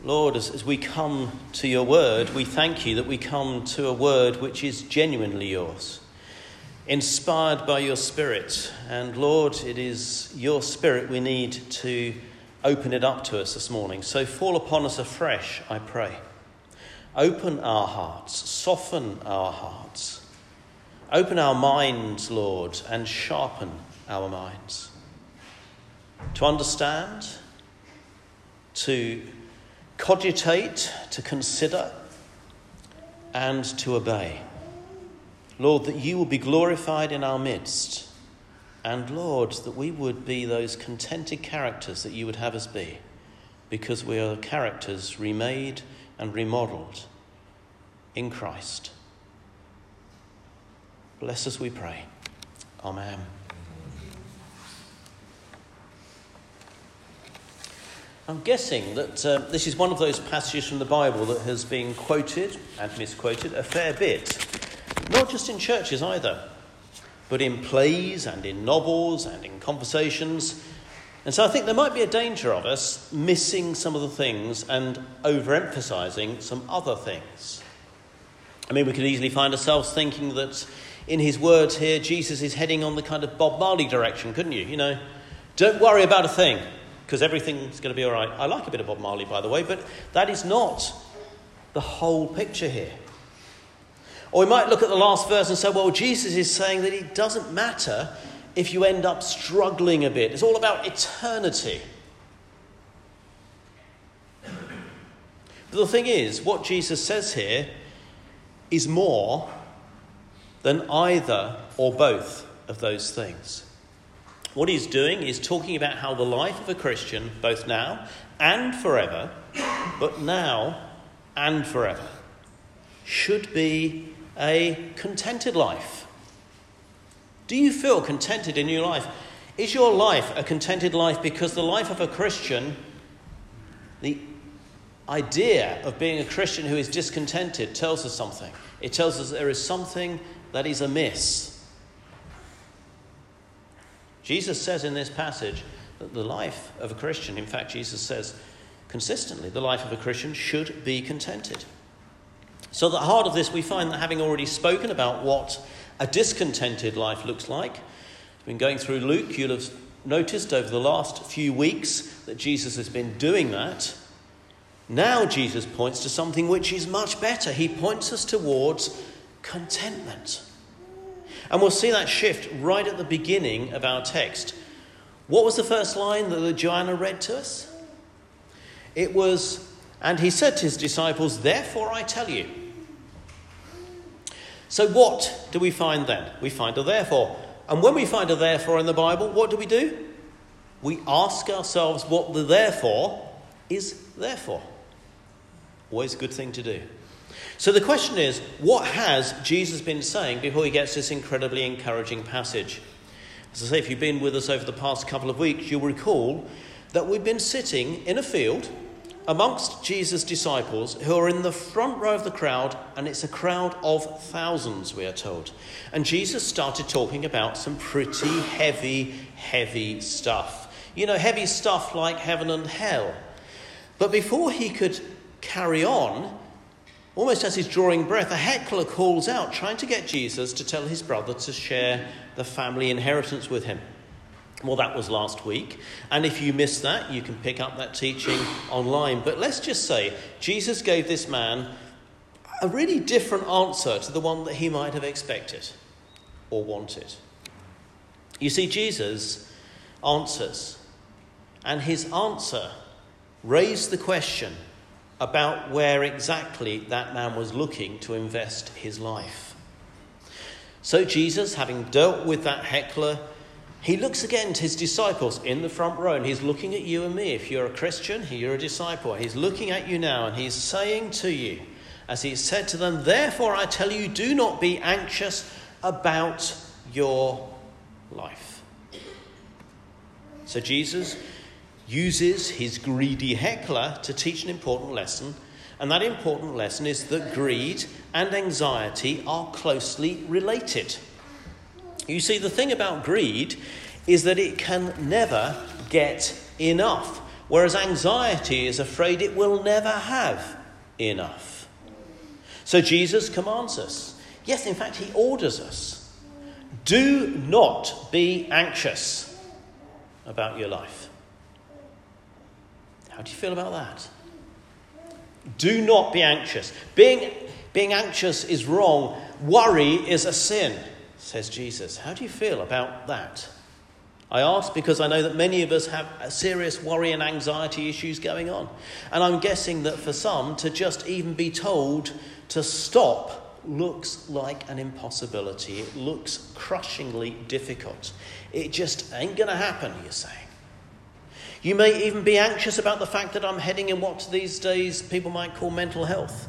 Lord, as we come to your word, we thank you that we come to a word which is genuinely yours, inspired by your Spirit. And Lord, it is your Spirit we need to open it up to us this morning. So fall upon us afresh, I pray. Open our hearts, soften our hearts. Open our minds, Lord, and sharpen our minds. To understand, to cogitate, to consider, and to obey. Lord, that you will be glorified in our midst. And Lord, that we would be those contented characters that you would have us be, because we are characters remade and remodelled in Christ. Bless us, we pray. Amen. I'm guessing that this is one of those passages from the Bible that has been quoted and misquoted a fair bit. Not just in churches either, but in plays and in novels and in conversations. And so I think there might be a danger of us missing some of the things and overemphasising some other things. I mean, we could easily find ourselves thinking that in his words here, Jesus is heading on the kind of Bob Marley direction, couldn't you? You know, don't worry about a thing, because everything's going to be all right. I like a bit of Bob Marley, by the way, but that is not the whole picture here. Or we might look at the last verse and say, well, Jesus is saying that it doesn't matter if you end up struggling a bit. It's all about eternity. But the thing is, what Jesus says here is more than either or both of those things. What he's doing is talking about how the life of a Christian, both now and forever, but now and forever, should be a contented life. Do you feel contented in your life? Is your life a contented life? Because the life of a Christian, the idea of being a Christian who is discontented tells us something. It tells us there is something that is amiss. Jesus says in this passage that the life of a Christian, in fact, Jesus says consistently, the life of a Christian should be contented. So at the heart of this, we find that having already spoken about what a discontented life looks like, we've been going through Luke, you'll have noticed over the last few weeks that Jesus has been doing that. Now Jesus points to something which is much better. He points us towards contentment. And we'll see that shift right at the beginning of our text. What was the first line that Joanna read to us? It was, and he said to his disciples, therefore I tell you. So what do we find then? We find a therefore. And when we find a therefore in the Bible, what do? We ask ourselves what the therefore is there for. Always a good thing to do. So the question is, what has Jesus been saying before he gets this incredibly encouraging passage? As I say, if you've been with us over the past couple of weeks, you'll recall that we've been sitting in a field amongst Jesus' disciples who are in the front row of the crowd, and it's a crowd of thousands, we are told. And Jesus started talking about some pretty heavy stuff. You know, heavy stuff like heaven and hell. But before he could carry on, almost as he's drawing breath, a heckler calls out, trying to get Jesus to tell his brother to share the family inheritance with him. Well, that was last week. And if you missed that, you can pick up that teaching online. But let's just say Jesus gave this man a really different answer to the one that he might have expected or wanted. You see, Jesus answers, and his answer raised the question about where exactly that man was looking to invest his life. So Jesus, having dealt with that heckler, he looks again to his disciples in the front row, and he's looking at you and me. If you're a Christian, you're a disciple. He's looking at you now, and he's saying to you, as he said to them, therefore I tell you, do not be anxious about your life. So Jesus uses his greedy heckler to teach an important lesson, and that important lesson is that greed and anxiety are closely related. You see, the thing about greed is that it can never get enough. whereas anxiety is afraid it will never have enough. So Jesus commands us. Yes, in fact, he orders us. Do not be anxious about your life. How do you feel about that? Do not be anxious. Being anxious is wrong. Worry is a sin, says Jesus. How do you feel about that? I ask because I know that many of us have serious worry and anxiety issues going on. And I'm guessing that for some, to just even be told to stop looks like an impossibility. It looks crushingly difficult. It just ain't going to happen, you're saying. You may even be anxious about the fact that I'm heading in what these days people might call mental health.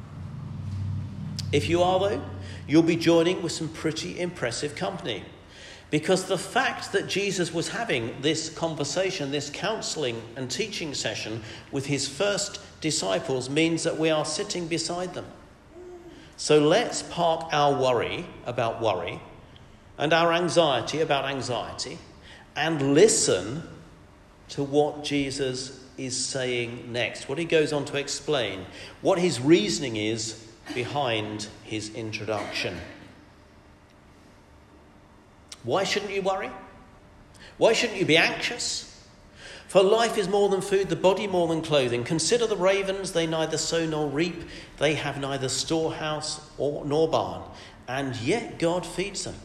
If you are, though, you'll be joining with some pretty impressive company. Because the fact that Jesus was having this conversation, this counselling and teaching session with his first disciples means that we are sitting beside them. So let's park our worry about worry and our anxiety about anxiety and listen to what Jesus is saying next, what he goes on to explain, what his reasoning is behind his introduction. Why shouldn't you worry? Why shouldn't you be anxious? For life is more than food, the body more than clothing. Consider the ravens, they neither sow nor reap, they have neither storehouse nor barn, and yet God feeds them.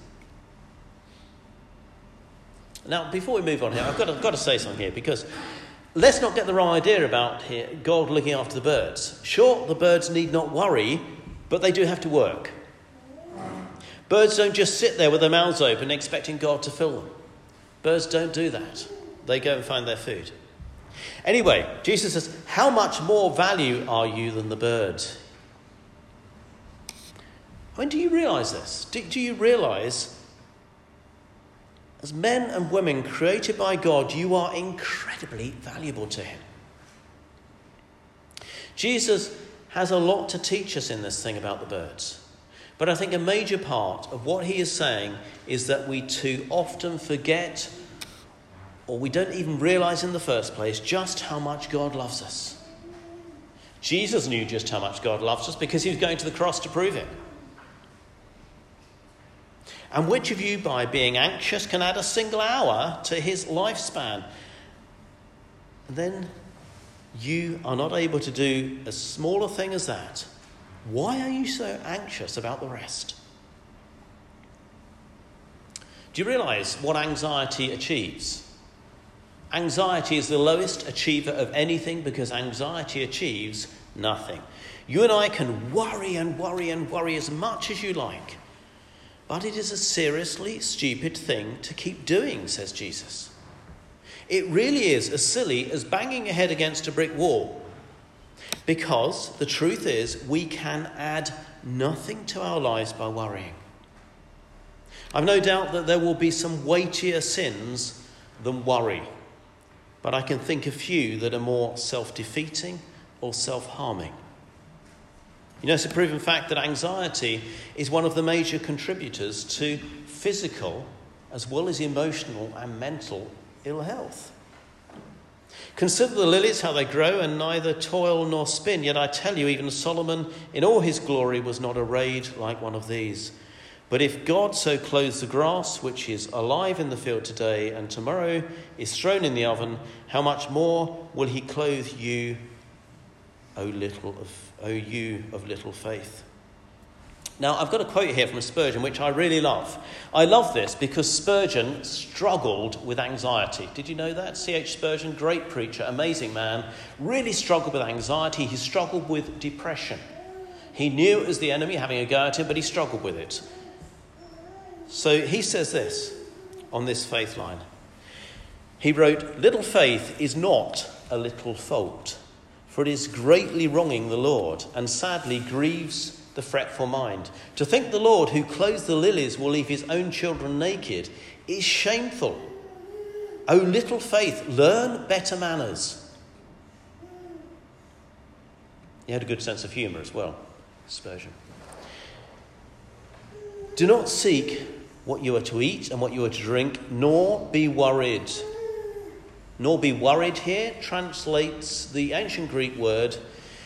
Now, before we move on here, I've got to say something here, because let's not get the wrong idea about here God looking after the birds. Sure, the birds need not worry, but they do have to work. Birds don't just sit there with their mouths open expecting God to fill them. Birds don't do that. They go and find their food. Anyway, Jesus says, how much more value are you than the birds? I mean, do you realise this? Do you realise, as men and women created by God, you are incredibly valuable to him? Jesus has a lot to teach us in this thing about the birds. But I think a major part of what he is saying is that we too often forget, or we don't even realise in the first place, just how much God loves us. Jesus knew just how much God loves us because he was going to the cross to prove it. And which of you, by being anxious, can add a single hour to his lifespan? And then you are not able to do as small a thing as that. Why are you so anxious about the rest? Do you realise what anxiety achieves? Anxiety is the lowest achiever of anything because anxiety achieves nothing. You and I can worry and worry and worry as much as you like, but it is a seriously stupid thing to keep doing, says Jesus. It really is as silly as banging your head against a brick wall. Because the truth is, we can add nothing to our lives by worrying. I've no doubt that there will be some weightier sins than worry, but I can think of few that are more self-defeating or self-harming. You know, it's a proven fact that anxiety is one of the major contributors to physical as well as emotional and mental ill health. Consider the lilies, how they grow, and neither toil nor spin. Yet I tell you, even Solomon in all his glory was not arrayed like one of these. But if God so clothes the grass, which is alive in the field today and tomorrow is thrown in the oven, how much more will he clothe you, O you of little faith? Now, I've got a quote here from Spurgeon, which I really love. I love this because Spurgeon struggled with anxiety. Did you know that? C.H. Spurgeon, great preacher, amazing man, really struggled with anxiety. He struggled with depression. He knew it was the enemy having a go at him, but he struggled with it. So he says this on this faith line. He wrote, "Little faith is not a little fault, for it is greatly wronging the Lord, and sadly grieves the fretful mind. To think the Lord who clothes the lilies will leave his own children naked is shameful. O little faith, learn better manners." He had a good sense of humour as well, Spurgeon. "Do not seek what you are to eat and what you are to drink, nor be worried." nor be worried here translates the ancient Greek word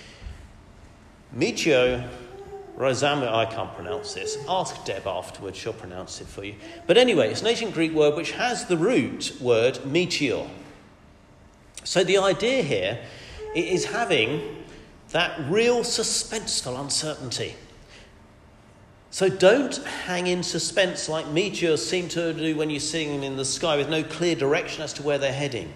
meteo rosama. I can't pronounce this. Ask Deb afterwards, she'll pronounce it for you. But anyway, it's an ancient Greek word which has the root word meteor. So the idea here is having that real suspenseful uncertainty. So don't hang in suspense like meteors seem to do when you're seeing them in the sky with no clear direction as to where they're heading.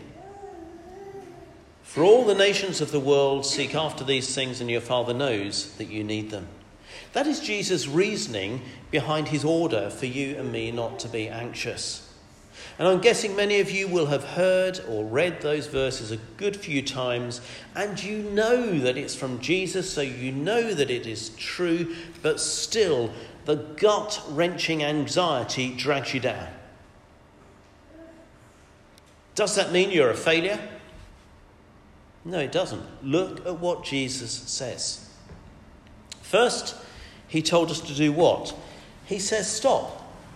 For all the nations of the world seek after these things, and your Father knows that you need them. That is Jesus' reasoning behind his order for you and me not to be anxious. And I'm guessing many of you will have heard or read those verses a good few times, and you know that it's from Jesus, so you know that it is true, but still the gut-wrenching anxiety drags you down. Does that mean you're a failure? No, it doesn't. Look at what Jesus says. First, he told us to do what? He says stop.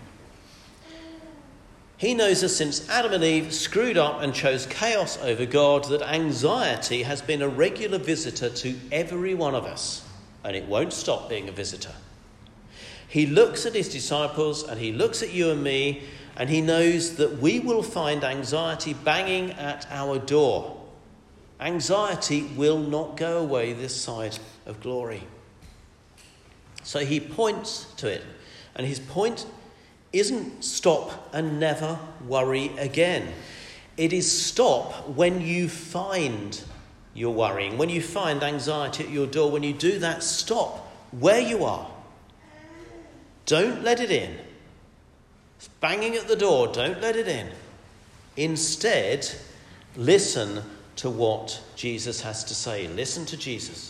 He knows that since Adam and Eve screwed up and chose chaos over God, that anxiety has been a regular visitor to every one of us, and it won't stop being a visitor. He looks at his disciples and he looks at you and me, and he knows that we will find anxiety banging at our door. Anxiety will not go away this side of glory. So he points to it, and his point isn't stop and never worry again. It is stop when you find you're worrying, when you find anxiety at your door. When you do that, stop where you are. Don't let it in. It's banging at the door. Don't let it in. Instead, listen to what Jesus has to say. Listen to Jesus.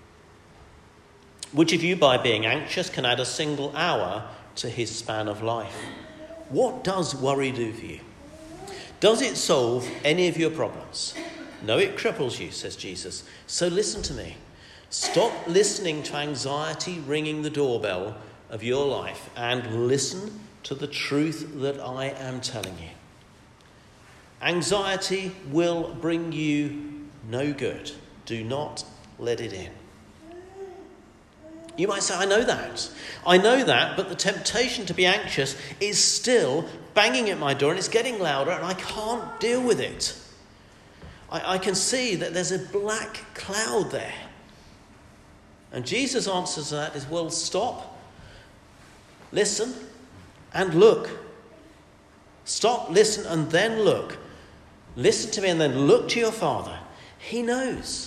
Which of you, by being anxious, can add a single hour to his span of life? What does worry do for you? Does it solve any of your problems? No, it cripples you, says Jesus. So listen to me. Stop listening to anxiety ringing the doorbell of your life and listen to the truth that I am telling you. Anxiety will bring you no good. Do not let it in. You might say, I know that, but the temptation to be anxious is still banging at my door, and it's getting louder, and I can't deal with it. I can see that there's a black cloud there. And Jesus' answer to that is, well, stop, listen, and look. Stop, listen, and then look. Listen to me and then look to your Father. He knows.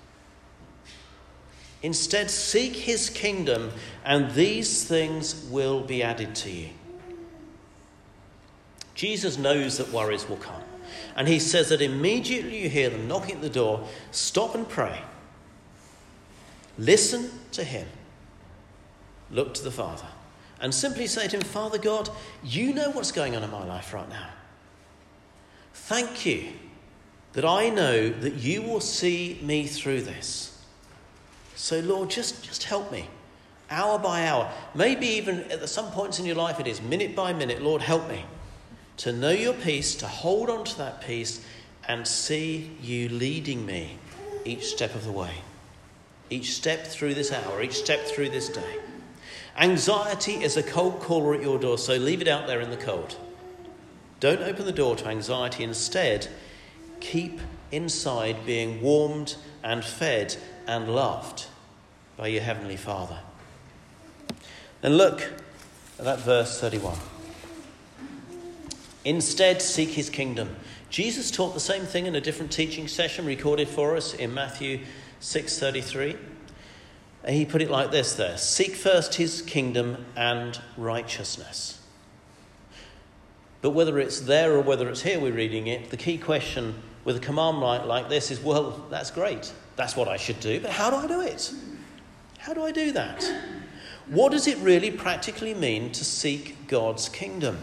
Instead, seek his kingdom, and these things will be added to you. Jesus knows that worries will come. And he says that immediately you hear them knocking at the door, stop and pray. Listen to him. Look to the Father. And simply say to him, Father God, you know what's going on in my life right now. Thank you that I know that you will see me through this. So, Lord, just help me, hour by hour. Maybe even at some points in your life it is minute by minute. Lord, help me to know your peace, to hold on to that peace, and see you leading me each step of the way, each step through this hour, each step through this day. Anxiety is a cold caller at your door, so leave it out there in the cold. Don't open the door to anxiety. Instead, keep inside being warmed and fed and loved by your Heavenly Father. Then look at that verse 31. Instead, seek his kingdom. Jesus taught the same thing in a different teaching session recorded for us in Matthew 6:33. And he put it like this there. Seek first his kingdom and righteousness. But whether it's there or whether it's here we're reading it, the key question with a command like this is, well, that's great. That's what I should do. But how do I do it? How do I do that? What does it really practically mean to seek God's kingdom?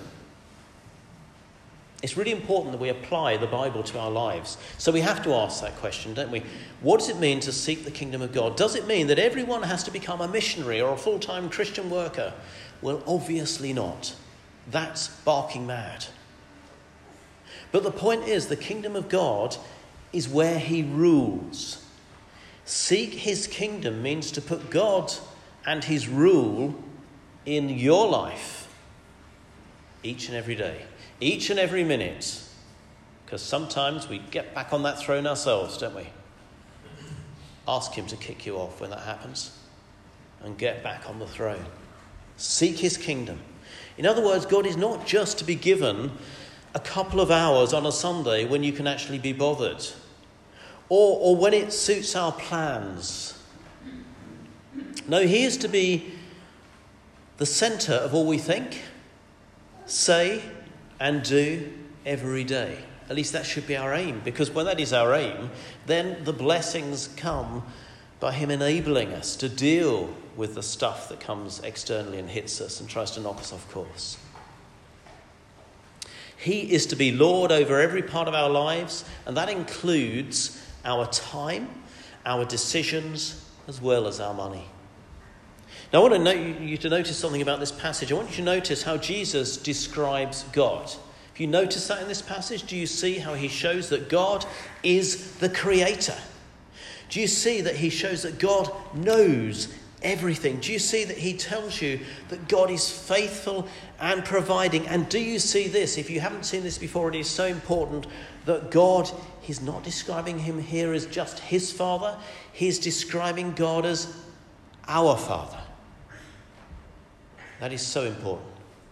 It's really important that we apply the Bible to our lives. So we have to ask that question, don't we? What does it mean to seek the kingdom of God? Does it mean that everyone has to become a missionary or a full-time Christian worker? Well, obviously not. That's barking mad. But the point is, the kingdom of God is where he rules. Seek his kingdom means to put God and his rule in your life each and every day, each and every minute. Because sometimes we get back on that throne ourselves, don't we? Ask him to kick you off when that happens and get back on the throne. Seek his kingdom. In other words, God is not just to be given a couple of hours on a Sunday when you can actually be bothered, or when it suits our plans. No, he is to be the centre of all we think, say and do every day. At least that should be our aim, because when that is our aim, then the blessings come by him enabling us to deal with the stuff that comes externally and hits us and tries to knock us off course. He is to be Lord over every part of our lives, and that includes our time, our decisions, as well as our money. Now, I want you to notice something about this passage. I want you to notice how Jesus describes God. If you notice that in this passage, do you see how he shows that God is the creator? Do you see that he shows that God knows everything? Do you see that he tells you that God is faithful and providing? And do you see this? If you haven't seen this before, it is so important that God, he's not describing him here as just his Father. He's describing God as our Father. That is so important.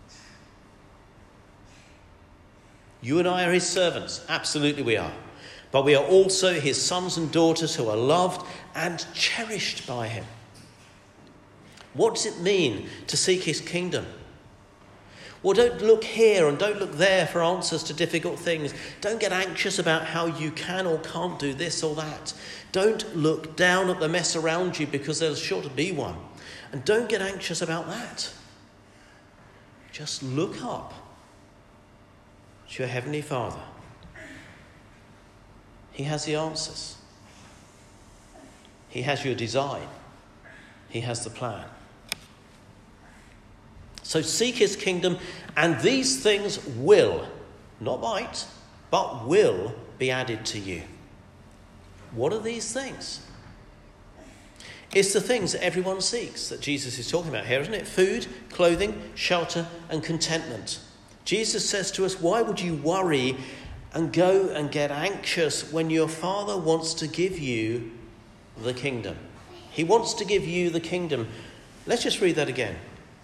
You and I are his servants. Absolutely we are. But we are also his sons and daughters who are loved and cherished by him. What does it mean to seek his kingdom? Well, don't look here and don't look there for answers to difficult things. Don't get anxious about how you can or can't do this or that. Don't look down at the mess around you, because there's sure to be one. And don't get anxious about that. Just look up to your Heavenly Father. He has the answers. He has your design. He has the plan. So seek his kingdom, and these things will, not might, but will be added to you. What are these things? It's the things that everyone seeks that Jesus is talking about here, isn't it? Food, clothing, shelter, and contentment. Jesus says to us, why would you worry and go and get anxious when your Father wants to give you the kingdom? He wants to give you the kingdom. Let's just read that again.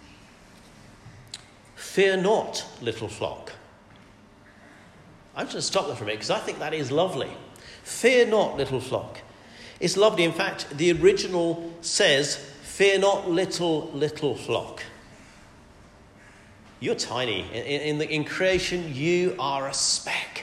Fear not, little flock. I'm just going to stop there for a minute because I think that is lovely. Fear not, little flock. It's lovely. In fact, the original says, fear not, little flock. You're tiny. In creation, you are a speck.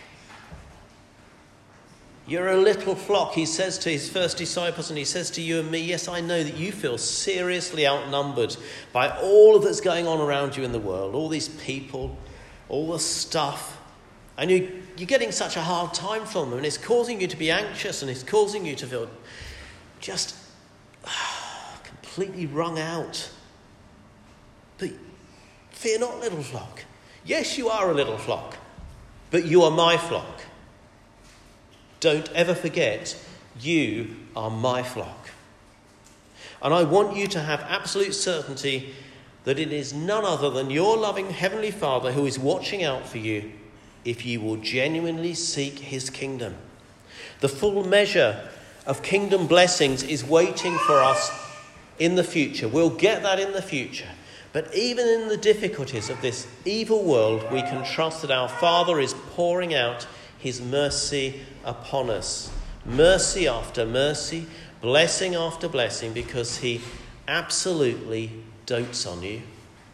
You're a little flock. He says to his first disciples, and he says to you and me, yes, I know that you feel seriously outnumbered by all that's going on around you in the world, all these people, all the stuff, and you're getting such a hard time from them, and it's causing you to be anxious, and it's causing you to feel just completely wrung out. But fear not, little flock. Yes, you are a little flock, but you are my flock. Don't ever forget, you are my flock. And I want you to have absolute certainty that it is none other than your loving Heavenly Father who is watching out for you if you will genuinely seek his kingdom. The full measure of kingdom blessings is waiting for us in the future. We'll get that in the future. But even in the difficulties of this evil world, we can trust that our Father is pouring out his mercy upon us. Mercy after mercy, blessing after blessing, because he absolutely dotes on you.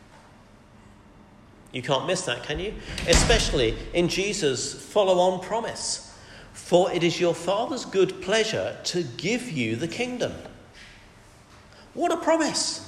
You can't miss that, can you? Especially in Jesus' follow-on promise. For it is your Father's good pleasure to give you the kingdom. What a promise!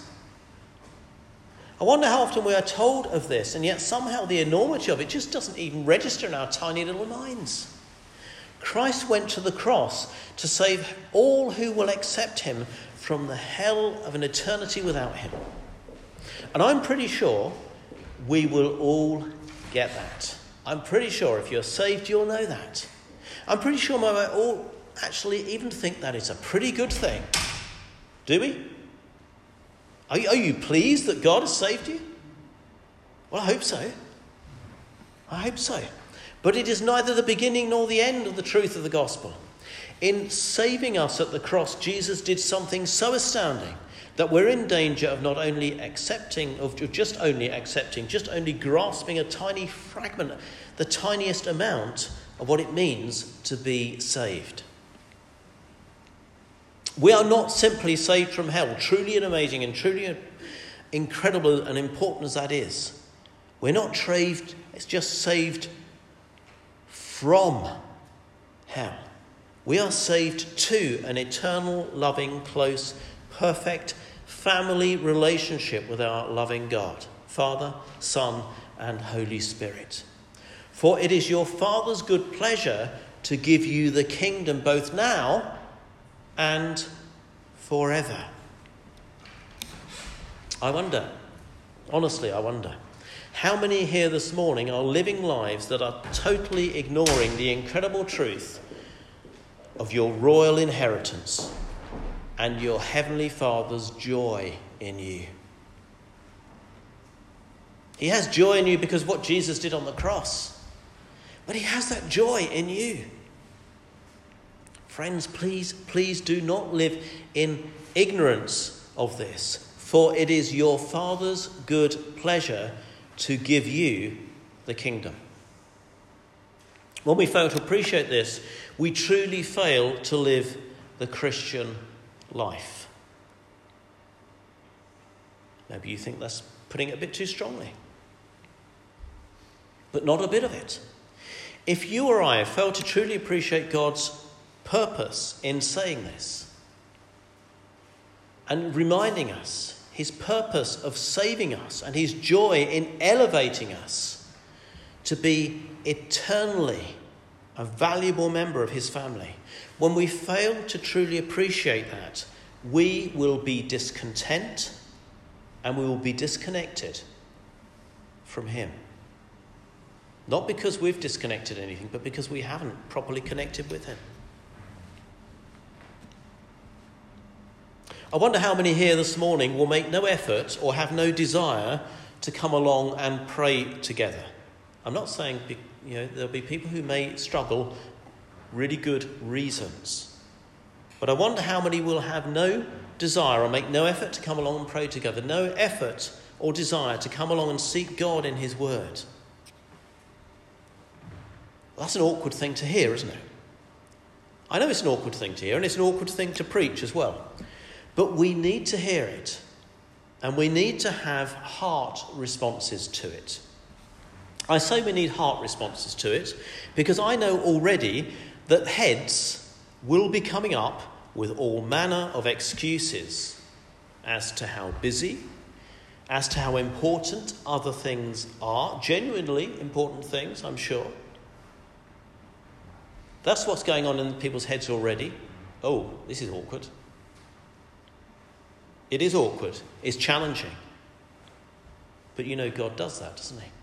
I wonder how often we are told of this, and yet somehow the enormity of it just doesn't even register in our tiny little minds. Christ went to the cross to save all who will accept him from the hell of an eternity without him. And I'm pretty sure we will all get that. I'm pretty sure if you're saved, you'll know that. I'm pretty sure we might all actually even think that it's a pretty good thing. Do we? Are you pleased that God has saved you? Well, I hope so. I hope so. But it is neither the beginning nor the end of the truth of the gospel. In saving us at the cross, Jesus did something so astounding that we're in danger of not only accepting, just only grasping a tiny fragment, the tiniest amount of what it means to be saved. We are not simply saved from hell, truly and amazing and truly incredible and important as that is. We're not saved, it's just saved from hell. We are saved to an eternal, loving, close, perfect family relationship with our loving God, Father, Son, and Holy Spirit. For it is your Father's good pleasure to give you the kingdom both now and forever. I wonder, honestly, I wonder, how many here this morning are living lives that are totally ignoring the incredible truth of your royal inheritance and your heavenly Father's joy in you. He has joy in you because of what Jesus did on the cross. But he has that joy in you. Friends, please do not live in ignorance of this, for it is your Father's good pleasure to give you the kingdom. When we fail to appreciate this, we truly fail to live the Christian life. Maybe you think that's putting it a bit too strongly. But not a bit of it. If you or I have failed to truly appreciate God's purpose in saying this and reminding us his purpose of saving us and his joy in elevating us to be eternally a valuable member of his family, when we fail to truly appreciate that, we will be discontent and we will be disconnected from him. Not because we've disconnected anything, but because we haven't properly connected with him. I wonder how many here this morning will make no effort or have no desire to come along and pray together. I'm not saying, there'll be people who may struggle, really good reasons. But I wonder how many will have no desire or make no effort to come along and pray together, no effort or desire to come along and seek God in his word. That's an awkward thing to hear, isn't it? I know it's an awkward thing to hear, and it's an awkward thing to preach as well. But we need to hear it, and we need to have heart responses to it. I say we need heart responses to it because I know already that heads will be coming up with all manner of excuses as to how busy, as to how important other things are, genuinely important things, I'm sure. That's what's going on in people's heads already. Oh, this is awkward. It is awkward. It's challenging. But God does that, doesn't he?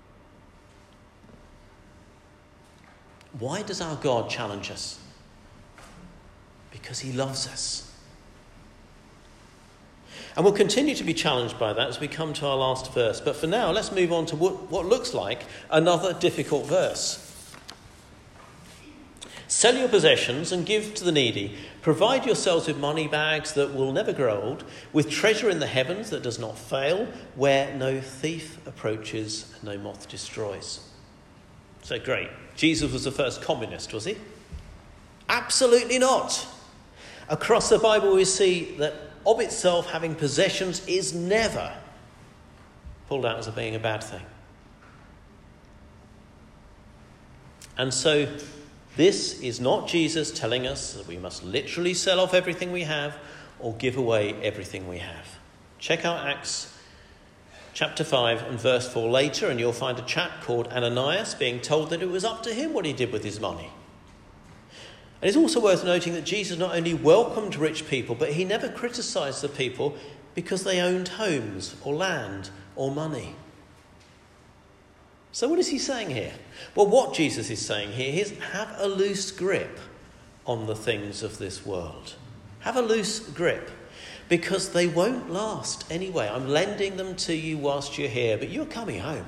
Why does our God challenge us? Because he loves us. And we'll continue to be challenged by that as we come to our last verse. But for now, let's move on to what looks like another difficult verse. Sell your possessions and give to the needy. Provide yourselves with money bags that will never grow old, with treasure in the heavens that does not fail, where no thief approaches and no moth destroys. So great. Jesus was the first communist, was he? Absolutely not. Across the Bible we see that of itself having possessions is never pulled out as being a bad thing. And so this is not Jesus telling us that we must literally sell off everything we have or give away everything we have. Check out Acts chapter 5 and verse 4 later, and you'll find a chap called Ananias being told that it was up to him what he did with his money. And it's also worth noting that Jesus not only welcomed rich people, but he never criticised the people because they owned homes or land or money. So what is he saying here? Well, what Jesus is saying here is have a loose grip on the things of this world. Have a loose grip, because they won't last anyway. I'm lending them to you whilst you're here, but you're coming home.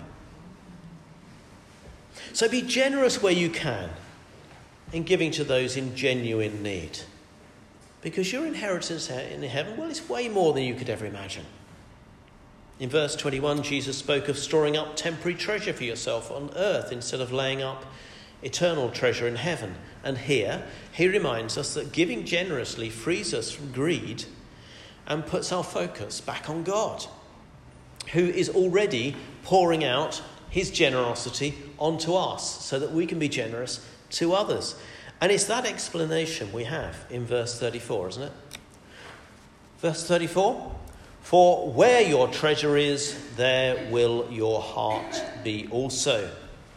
So be generous where you can in giving to those in genuine need, because your inheritance in heaven, well, it's way more than you could ever imagine. In verse 21, Jesus spoke of storing up temporary treasure for yourself on earth instead of laying up eternal treasure in heaven. And here, he reminds us that giving generously frees us from greed and puts our focus back on God, who is already pouring out his generosity onto us so that we can be generous to others. And it's that explanation we have in verse 34, isn't it? Verse 34, for where your treasure is, there will your heart be also.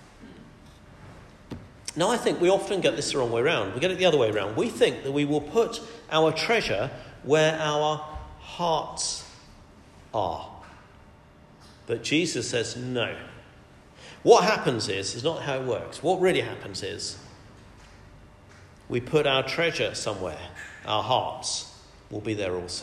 Now, I think we often get this the wrong way around. We get it the other way around. We think that we will put our treasure where our hearts are. But Jesus says no. What happens is not how it works. What really happens is we put our treasure somewhere. Our hearts will be there also.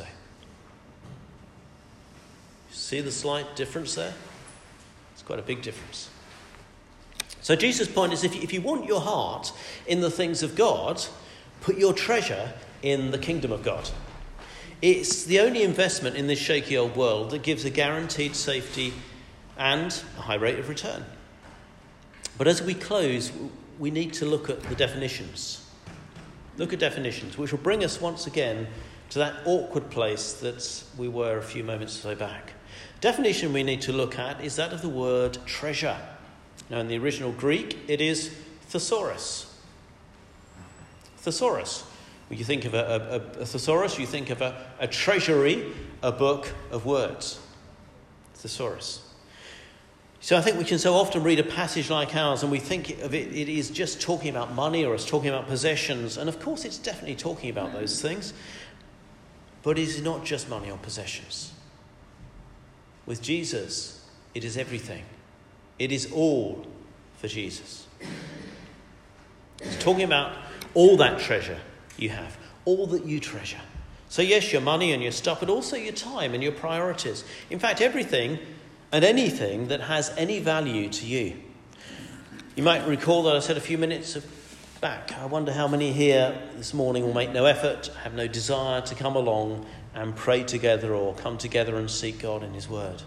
See the slight difference there? It's quite a big difference. So Jesus' point is if you want your heart in the things of God, put your treasure in the kingdom of God. It's the only investment in this shaky old world that gives a guaranteed safety and a high rate of return. But as we close, we need to look at the definitions. Look at definitions, which will bring us once again to that awkward place that we were a few moments or so back. Definition we need to look at is that of the word treasure. Now, in the original Greek, it is thesaurus. Thesaurus. When you think of a thesaurus, you think of a treasury, a book of words. Thesaurus. So I think we can so often read a passage like ours and we think of it is just talking about money or it's talking about possessions. And of course it's definitely talking about those things. But it is not just money or possessions. With Jesus, it is everything. It is all for Jesus. It's talking about all that treasure you have, all that you treasure. So yes, your money and your stuff, but also your time and your priorities. In fact, everything and anything that has any value to you. You might recall that I said a few minutes back, I wonder how many here this morning will make no effort, have no desire to come along and pray together or come together and seek God in his word.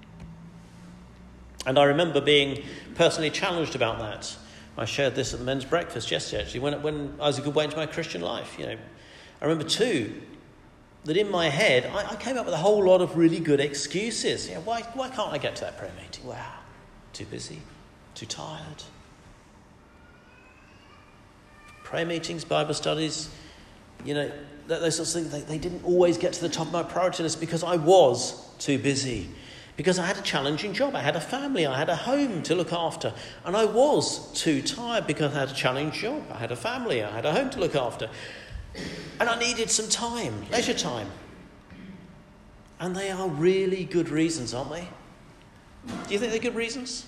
And I remember being personally challenged about that. I shared this at the men's breakfast yesterday, actually, when I was a good way into my Christian life. I remember too, that in my head, I came up with a whole lot of really good excuses. Why can't I get to that prayer meeting? Wow, too busy, too tired. Prayer meetings, Bible studies, those sorts of things, they didn't always get to the top of my priority list because I was too busy. Because I had a challenging job, I had a family, I had a home to look after. And I was too tired because I had a challenging job, I had a family, I had a home to look after. And I needed some time, leisure time. And they are really good reasons, aren't they? Do you think they're good reasons?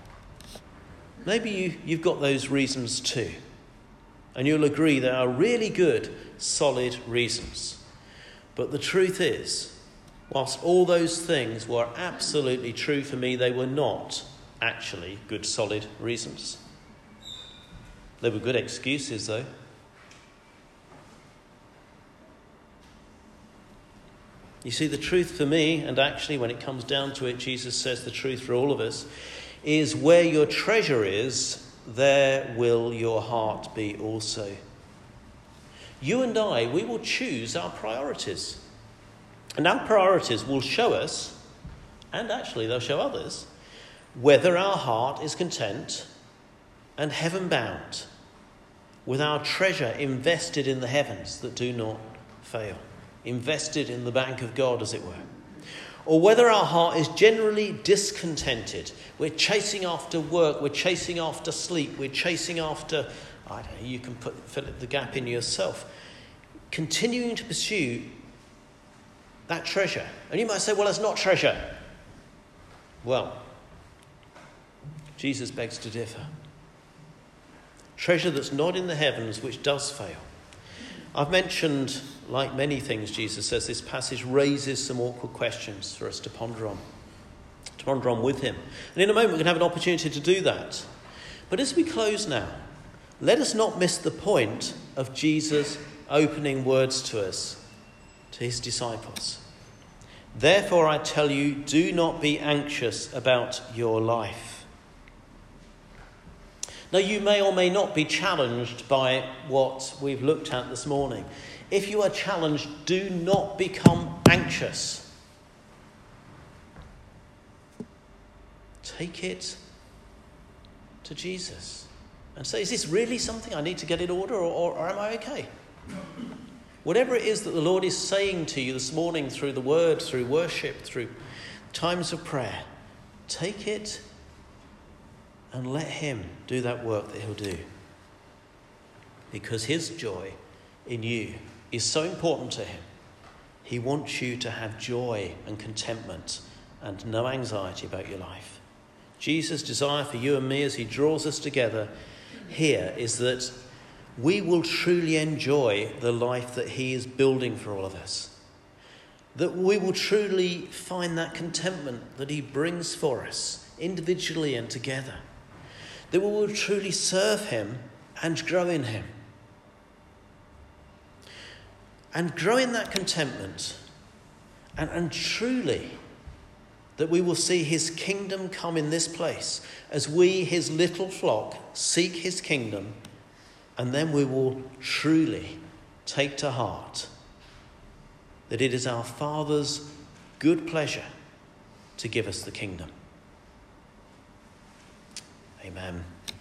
Maybe you've got those reasons too. And you'll agree they are really good, solid reasons. But the truth is, whilst all those things were absolutely true for me, they were not actually good, solid reasons. They were good excuses, though. You see, the truth for me, and actually when it comes down to it, Jesus says the truth for all of us, is where your treasure is, there will your heart be also. You and I, we will choose our priorities. And our priorities will show us, and actually they'll show others, whether our heart is content and heaven-bound, with our treasure invested in the heavens that do not fail, invested in the bank of God, as it were. Or whether our heart is generally discontented. We're chasing after work, we're chasing after sleep, we're chasing after, I don't know, you can fill the gap in yourself. Continuing to pursue that treasure. And you might say, well, that's not treasure. Well, Jesus begs to differ. Treasure that's not in the heavens, which does fail. I've mentioned, like many things Jesus says, this passage raises some awkward questions for us to ponder on with him. And in a moment we're going to have an opportunity to do that. But as we close now, let us not miss the point of Jesus' opening words to us, to his disciples. Therefore I tell you, do not be anxious about your life. Now you may or may not be challenged by what we've looked at this morning. If you are challenged, do not become anxious. Take it to Jesus and say, is this really something I need to get in order, or am I okay? Whatever it is that the Lord is saying to you this morning through the word, through worship, through times of prayer, take it and let him do that work that he'll do. Because his joy in you is so important to him. He wants you to have joy and contentment and no anxiety about your life. Jesus' desire for you and me as he draws us together here is that we will truly enjoy the life that he is building for all of us. That we will truly find that contentment that he brings for us, individually and together. That we will truly serve him and grow in him. And grow in that contentment, and truly that we will see his kingdom come in this place as we, his little flock, seek his kingdom. And then we will truly take to heart that it is our Father's good pleasure to give us the kingdom. Amen.